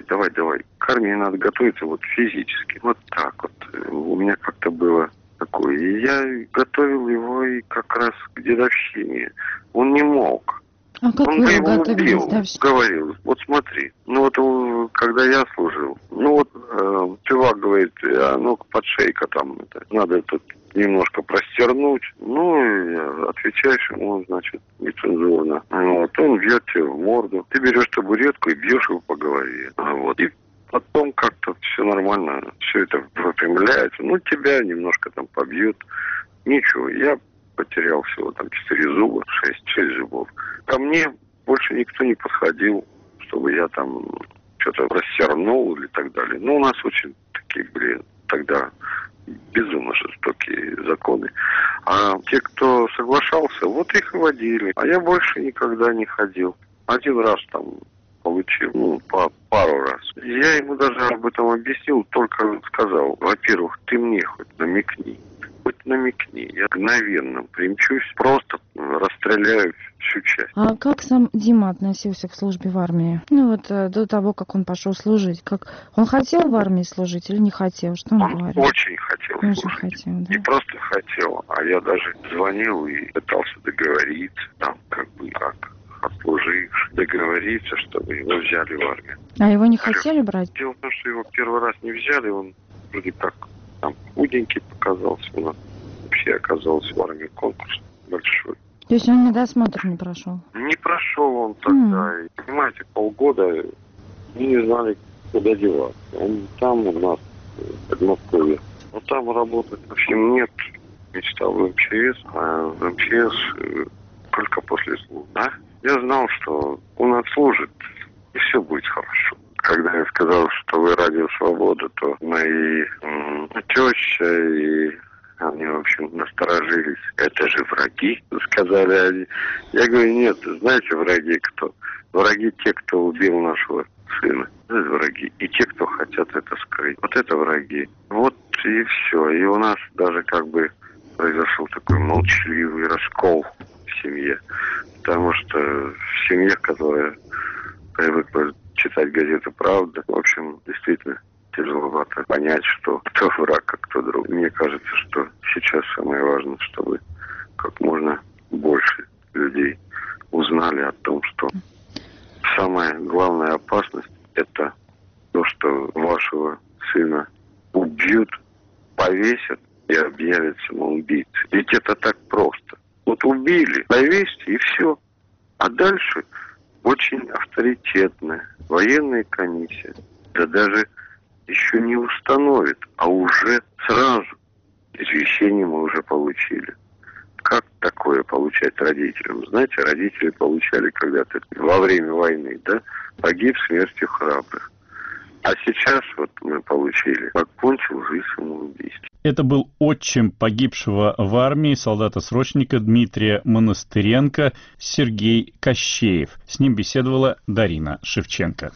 к армии надо готовиться вот физически, вот так вот. У меня как-то было такое. И я готовил его и как раз к дедовщине. Он не мог. А как он вы бы его его готовили убил, к дедовщине? говорил, вот смотри, ну вот когда я служил, ну вот чувак говорит, а ну-ка подшейка там, это, надо тут немножко простернуть. Ну, я отвечаешь ему, значит, нецензурно. Вот, он бьет тебе в морду. Ты берешь табуретку и бьешь его по голове. Вот. И потом как-то все нормально, все это выпрямляется. Ну, тебя немножко там побьют. Ничего, я потерял всего там 4 зуба, 6 зубов. Ко мне больше никто не подходил, чтобы я там что-то растернул или так далее. Ну, у нас очень такие были тогда безумно жестокие законы. А те, кто соглашался, вот их и водили. А я больше никогда не ходил. Один раз там получил, ну, пару раз. Я ему даже об этом объяснил, только сказал, во-первых, ты мне хоть намекни. Я мгновенно примчусь, просто расстреляю всю часть. А как сам Дима относился к службе в армии? Ну вот до того, как он пошел служить. Как он хотел в армии служить или не хотел? Что он говорил? Очень хотел служить. Не просто хотел, а я даже звонил и пытался договориться, там, как бы, как отслуживший, договориться, чтобы его взяли в армию. А его не хотели брать? Дело в том, что его первый раз не взяли, он вроде как там худенький показался, у нас вообще оказался в армии конкурс большой. То есть он медосмотр не прошел? Не прошел он тогда. И, понимаете, полгода мы не знали, куда деваться. Он там у нас, в Подмосковье. Но там работать вообще нет. Мечтал в МЧС, а в МЧС только после службы. Да? Я знал, что он отслужит, и все будет хорошо. Когда я сказал, что вы Радио Свобода, то мои теща и они, в общем, насторожились. Это же враги, сказали они. Я говорю, нет, знаете, враги кто? Враги те, кто убил нашего сына. Это враги. И те, кто хотят это скрыть. Вот это враги. Вот и все. И у нас даже как бы произошел такой молчаливый раскол в семье. Потому что в семье, которая привыкла читать газету «Правда», в общем, действительно тяжеловато понять, что кто враг, а кто друг. Мне кажется, что сейчас самое важное, чтобы как можно больше людей узнали о том, что самая главная опасность – это то, что вашего сына убьют, повесят и объявят самоубийцей. Ведь это так просто. Вот убили, повесьте и все. А дальше очень авторитетная военная комиссия, да даже еще не установит, а уже сразу извещение мы уже получили. Как такое получать родителям? Знаете, родители получали когда-то во время войны, да, погиб смертью храбрых. А сейчас вот мы получили, покончил жизнь самоубийством. Это был отчим погибшего в армии солдата-срочника Дмитрия Монастыренко Сергей Кощеев. С ним беседовала Дарина Шевченко.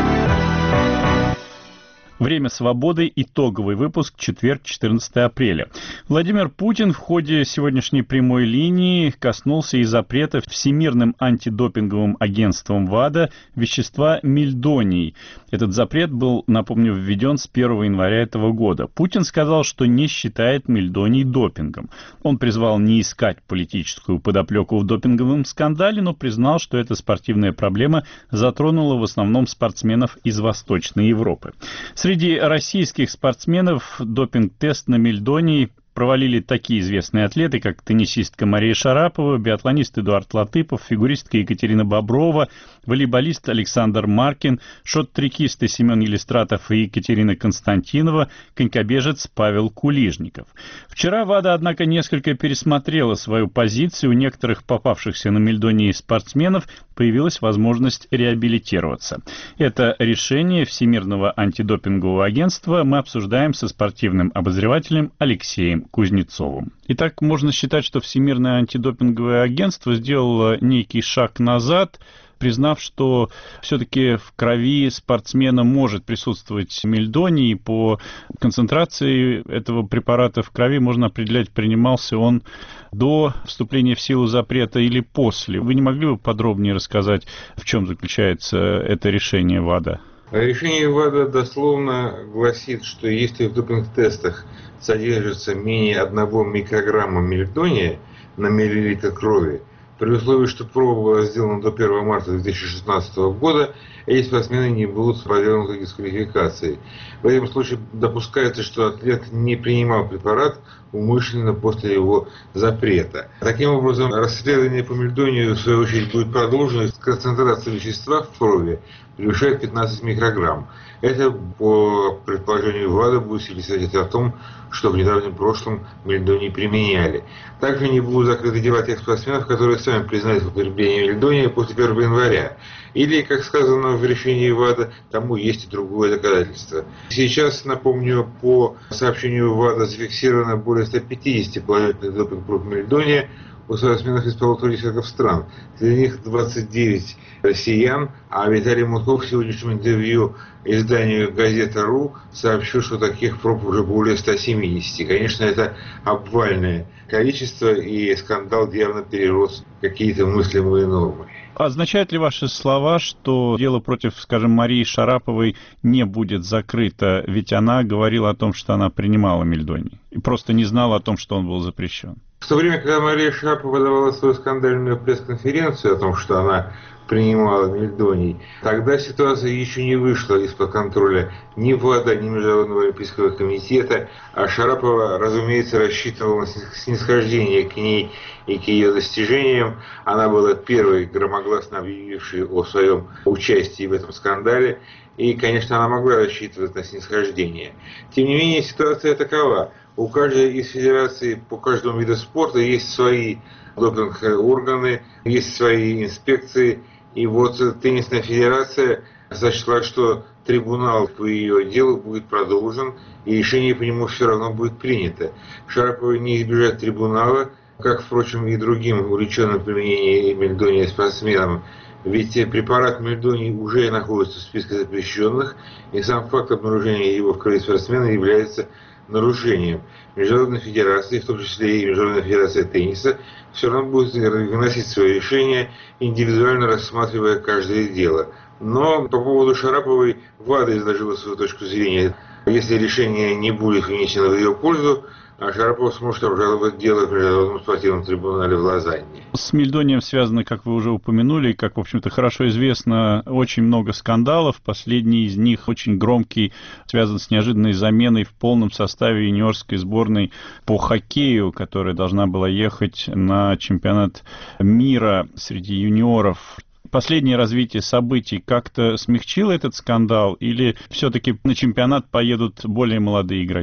«Время свободы», итоговый выпуск, четверг, 14 апреля. Владимир Путин в ходе сегодняшней прямой линии коснулся и запрета Всемирным антидопинговым агентством ВАДА вещества мельдоний. Этот запрет был, напомню, введен с 1 января этого года. Путин сказал, что не считает мельдоний допингом. Он призвал не искать политическую подоплеку в допинговом скандале, но признал, что эта спортивная проблема затронула в основном спортсменов из Восточной Европы. Среди российских спортсменов допинг-тест на мельдоний провалили такие известные атлеты, как теннисистка Мария Шарапова, биатлонист Эдуард Латыпов, фигуристка Екатерина Боброва, волейболист Александр Маркин, шот-трекисты Семен Елистратов и Екатерина Константинова, конькобежец Павел Кулижников. Вчера ВАДА, однако, несколько пересмотрела свою позицию. У некоторых попавшихся на мельдонии спортсменов появилась возможность реабилитироваться. Это решение Всемирного антидопингового агентства мы обсуждаем со спортивным обозревателем Алексеем Кузнецовым. Итак, можно считать, что Всемирное антидопинговое агентство сделало некий шаг назад, признав, что все-таки в крови спортсмена может присутствовать мельдоний, и по концентрации этого препарата в крови можно определять, принимался он до вступления в силу запрета или после. Вы не могли бы подробнее рассказать, в чем заключается это решение ВАДА? Решение ВАДА дословно гласит, что если в допинг-тестах содержится менее 1 микрограмма мельдония на миллилитр крови, при условии, что проба была сделана до 1 марта 2016 года, эти спортсмены не будут подвергнуты дисквалификации. В этом случае допускается, что атлет не принимал препарат умышленно после его запрета. Таким образом, расследование по мельдонию, в свою очередь, будет продолжено. Концентрация вещества в крови превышает 15 микрограмм. Это, по предположению ВАДА, будет свидетельствовать о том, что в недавнем прошлом мельдоний применяли. Также не будут закрыты дела тех спортсменов, которые сами признают употребление мельдония после 1 января. Или, как сказано в решении ВАДА, тому есть и другое доказательство. Сейчас, напомню, по сообщению ВАДА зафиксировано более 150 положительных допинг-проб мельдония у спортсменов из полутора десятков стран. Среди них 29 россиян, а Виталий Мутков в сегодняшнем интервью изданию «Газета.ру» сообщил, что таких проб уже более 170. Конечно, это обвальное количество, и скандал явно перерос какие-то мыслимые нормы. Означают ли ваши слова, что дело против, скажем, Марии Шараповой не будет закрыто, ведь она говорила о том, что она принимала мельдоний, и просто не знала о том, что он был запрещен? В то время, когда Мария Шарапова давала свою скандальную пресс-конференцию о том, что она принимала мельдоний, тогда ситуация еще не вышла из-под контроля ни ВАДА, ни Международного олимпийского комитета, а Шарапова, разумеется, рассчитывала на снисхождение к ней и к ее достижениям. Она была первой громогласно объявившей о своем участии в этом скандале, и, конечно, она могла рассчитывать на снисхождение. Тем не менее, ситуация такова. У каждой из федераций по каждому виду спорта есть свои допинг-органы, есть свои инспекции. И вот теннисная федерация сочла, что трибунал по ее делу будет продолжен, и решение по нему все равно будет принято. Шараповой не избежать трибунала, как, впрочем, и другим увлеченным применением мельдония спортсменам. Ведь препарат мельдоний уже находится в списке запрещенных, и сам факт обнаружения его в крови спортсмена является нарушением. Международная федерация, в том числе и Международная федерация тенниса, все равно будет выносить свое решение, индивидуально рассматривая каждое дело. Но по поводу Шараповой ВАДА изложила свою точку зрения. Если решение не будет вынесено в ее пользу, Шарапова сможет обжаловать дело в Международном спортивном трибунале в Лозанне. С мельдонием связано, как вы уже упомянули, как, в общем-то, хорошо известно, очень много скандалов. Последний из них, очень громкий, связан с неожиданной заменой в полном составе юниорской сборной по хоккею, которая должна была ехать на чемпионат мира среди юниоров. Последнее развитие событий как-то смягчило этот скандал, или все-таки на чемпионат поедут более молодые игроки?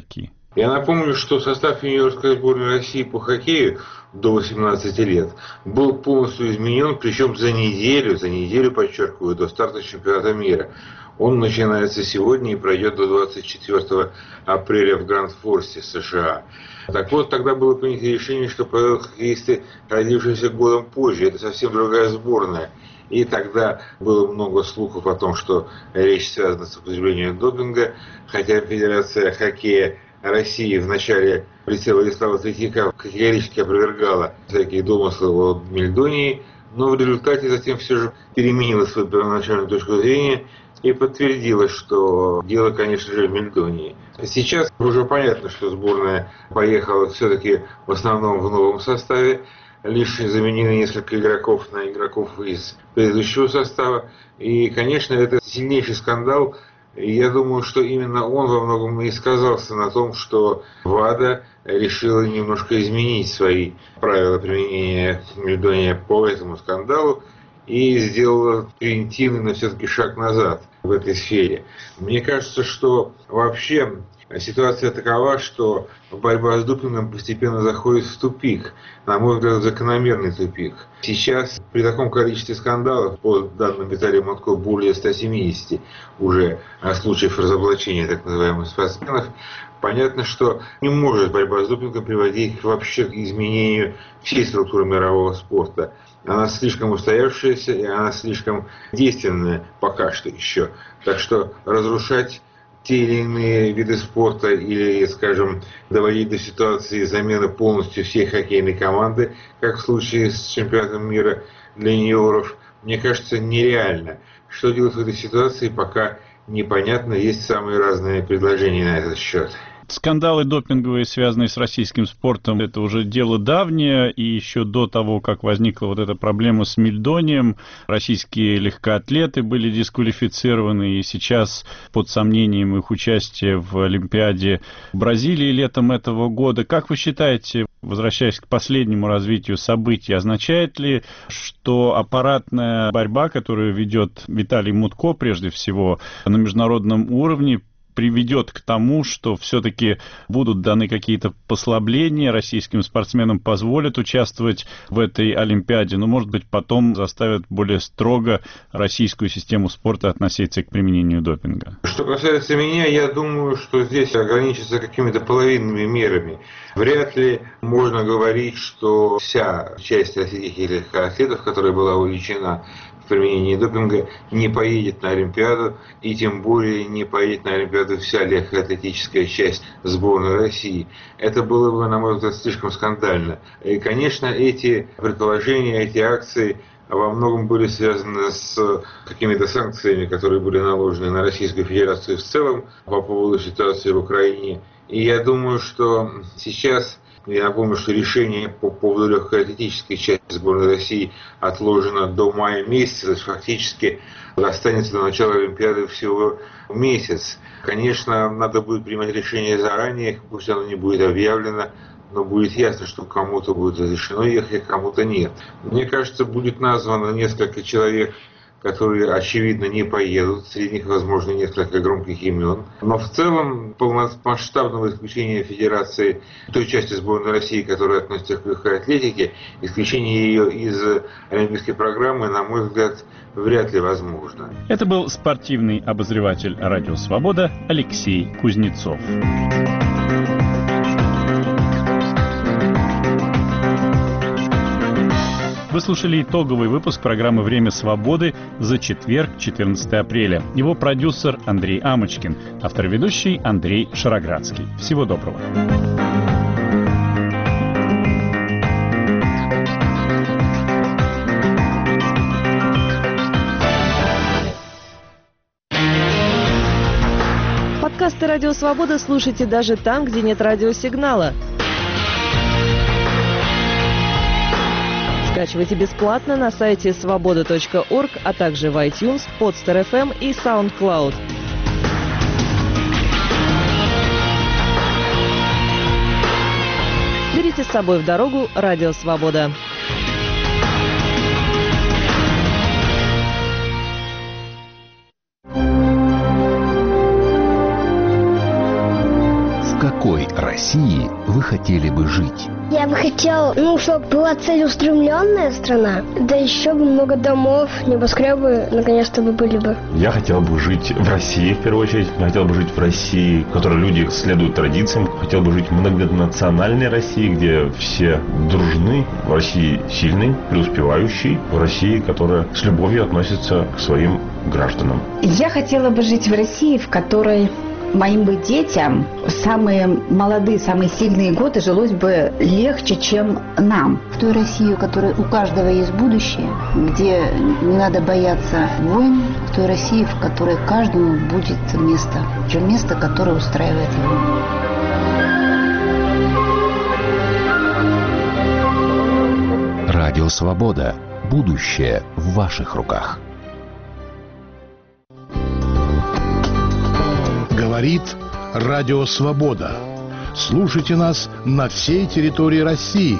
Я напомню, что состав юниорской сборной России по хоккею до 18 лет был полностью изменен, причем за неделю, подчеркиваю, до старта чемпионата мира. Он начинается сегодня и пройдет до 24 апреля в Гранд-Форсе, США. Так вот, тогда было принято решение, что поедут хоккеисты, родившиеся годом позже. Это совсем другая сборная. И тогда было много слухов о том, что речь связана с употреблением допинга, хотя Федерация хоккея России в начале в лице Владислава Третьяка категорически опровергала всякие домыслы о Мельдонии, но в результате затем все же переменила свою первоначальную точку зрения и подтвердила, что дело, конечно же, в Мельдонии. Сейчас уже понятно, что сборная поехала все-таки в основном в новом составе, лишь заменили несколько игроков на игроков из предыдущего состава. И, конечно, это сильнейший скандал. И я думаю, что именно он во многом и сказался на том, что ВАДА решила немножко изменить свои правила применения Мельдонии по этому скандалу и сделала превентивный, но все-таки шаг назад в этой сфере. Мне кажется, что вообще ситуация такова, что борьба с допингом постепенно заходит в тупик, на мой взгляд, закономерный тупик. Сейчас при таком количестве скандалов, по данным Виталия Мутко, более 170 уже случаев разоблачения так называемых спортсменов, понятно, что не может борьба с допингом приводить вообще к изменению всей структуры мирового спорта. Она слишком устоявшаяся и она слишком действенная пока что еще. Так что разрушать те или иные виды спорта или, скажем, доводить до ситуации замены полностью всей хоккейной команды, как в случае с чемпионатом мира для юниоров, мне кажется, нереально. Что делать в этой ситуации, пока непонятно, есть самые разные предложения на этот счет. Скандалы допинговые, связанные с российским спортом, это уже дело давнее, и еще до того, как возникла вот эта проблема с Мельдонием, российские легкоатлеты были дисквалифицированы, и сейчас под сомнением их участие в Олимпиаде в Бразилии летом этого года. Как вы считаете, возвращаясь к последнему развитию событий, означает ли, что аппаратная борьба, которую ведет Виталий Мутко, прежде всего, на международном уровне, приведет к тому, что все-таки будут даны какие-то послабления, российским спортсменам позволят участвовать в этой Олимпиаде, но, может быть, потом заставят более строго российскую систему спорта относиться к применению допинга? Что касается меня, я думаю, что здесь ограничится какими-то половинными мерами. Вряд ли можно говорить, что вся часть российских легкоатлетов, которая была увлечена в применении допинга, не поедет на Олимпиаду, и тем более не поедет на Олимпиаду вся легкоатлетическая часть сборной России. Это было бы, на мой взгляд, слишком скандально. И, конечно, эти предположения, эти акции во многом были связаны с какими-то санкциями, которые были наложены на Российскую Федерацию в целом по поводу ситуации в Украине. И я думаю, что сейчас, я напомню, что решение по поводу легкоатлетической части сборной России отложено до мая месяца, то есть фактически останется до начала Олимпиады всего месяц. Конечно, надо будет принимать решение заранее, пусть оно не будет объявлено, но будет ясно, что кому-то будет разрешено ехать, а кому-то нет. Мне кажется, будет названо несколько человек, которые, очевидно, не поедут. Среди них, возможно, несколько громких имен. Но в целом полномасштабного исключения Федерации той части сборной России, которая относится к легкой атлетике, исключение ее из олимпийской программы, на мой взгляд, вряд ли возможно. Это был спортивный обозреватель «Радио Свобода» Алексей Кузнецов. Вы слушали итоговый выпуск программы «Время свободы» за четверг, 14 апреля. Его продюсер Андрей Амочкин, автор-ведущий Андрей Шароградский. Всего доброго. Подкасты «Радио Свобода» слушайте даже там, где нет радиосигнала. Скачивайте бесплатно на сайте svoboda.org, а также в iTunes, Podster.fm и SoundCloud. Берите с собой в дорогу «Радио Свобода». С какой России вы хотели бы жить? Я бы хотел, чтобы была целеустремленная страна, да еще бы много домов, небоскребы наконец-то бы были бы. Я хотел бы жить в России, в первую очередь. Я хотел бы жить в России, в которой люди следуют традициям. Хотел бы жить в многонациональной России, где все дружны. В России сильной, преуспевающей. В России, которая с любовью относится к своим гражданам. Я хотела бы жить в России, в которой моим бы детям самые молодые, самые сильные годы жилось бы легче, чем нам. В той России, у которой у каждого есть будущее, где не надо бояться войн, в той России, в которой каждому будет место, которое устраивает его. Радио Свобода. Будущее в ваших руках. Говорит Радио Свобода. Слушайте нас на всей территории России.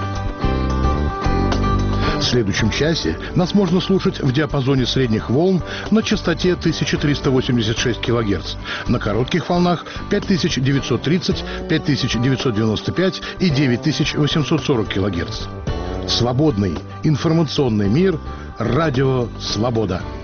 В следующем часе нас можно слушать в диапазоне средних волн на частоте 1386 кГц, на коротких волнах 5930, 5995 и 9840 кГц. Свободный информационный мир. Радио Свобода.